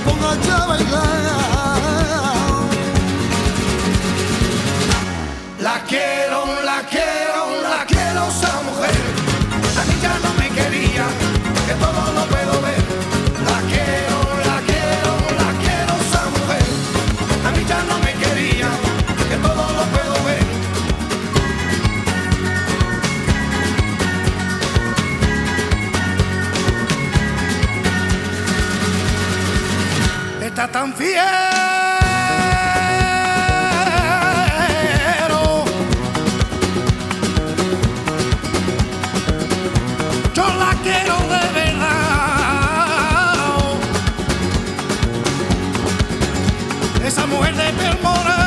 ponga yo a bailar. La quiero, la quiero, la quiero esa mujer. A mí ya no me quería, que todo lo puedo ver. La quiero, la quiero, la quiero esa mujer. A mí ya no me quería, que todo lo puedo ver. Está tan fiero, yo la quiero de verdad. Esa mujer de piel morena